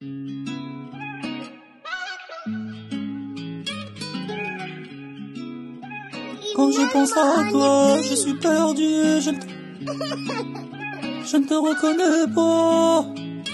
Quand je pense à toi, je suis perdu, je ne te reconnais pas.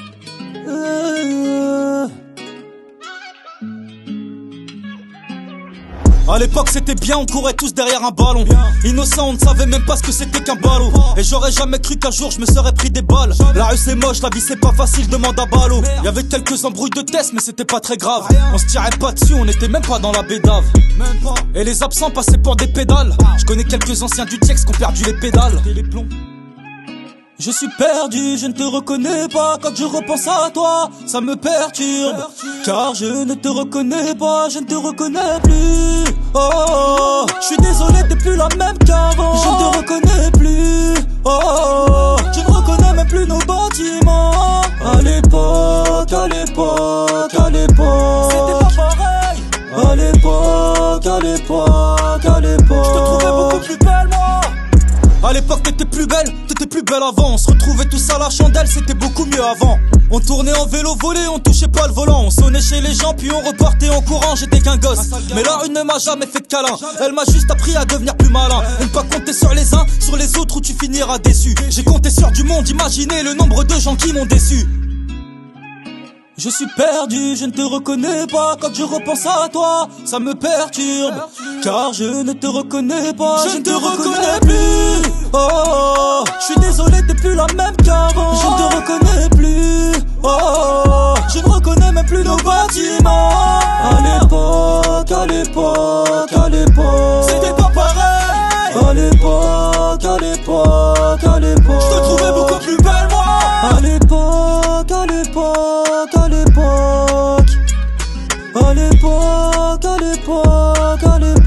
À l'époque c'était bien, on courait tous derrière un ballon. Innocent, on ne savait même pas ce que c'était qu'un ballot. Et j'aurais jamais cru qu'un jour je me serais pris des balles. La rue c'est moche, la vie c'est pas facile, demande à Ballot. Y'avait quelques embrouilles de tests mais c'était pas très grave. On se tirait pas dessus, on était même pas dans la bédave. Et les absents passaient pour des pédales. Je connais quelques anciens du Tiex qui ont perdu les pédales. Je suis perdu, je ne te reconnais pas. Quand je repense à toi, ça me perturbe. Car je ne te reconnais pas, je ne te reconnais plus. Oh, je suis désolé, t'es plus la même qu'avant. Je ne te reconnais plus. Oh, je ne reconnais même plus nos bâtiments. À l'époque, à l'époque, à l'époque, c'était pas pareil. À l'époque, à l'époque, à l'époque, je te trouvais beaucoup plus belle, moi. À l'époque t'étais plus belle avant. On se retrouvait tous à la chandelle, c'était beaucoup mieux avant. On tournait en vélo volé, on touchait pas le volant. On sonnait chez les gens puis on repartait en courant, j'étais qu'un gosse. Mais la rue ne m'a jamais fait de câlin. Elle m'a juste appris à devenir plus malin. Et ne pas compter sur les uns, sur les autres où tu finiras déçu. J'ai compté sur du monde, imaginez le nombre de gens qui m'ont déçu. Je suis perdu, je ne te reconnais pas. Quand je repense à toi, ça me perturbe. Car je ne te reconnais pas, je ne te reconnais plus. Oh, je suis désolé, t'es plus la même qu'avant. Je ne te reconnais plus. Oh, je ne reconnais même plus nos bâtiments. À l'époque, à l'époque, à l'époque, c'était pas pareil. À l'époque, à l'époque, à l'époque, je te trouvais beaucoup plus belle, moi. À l'époque, à l'époque, à l'époque, à l'époque, à l'époque, à l'époque.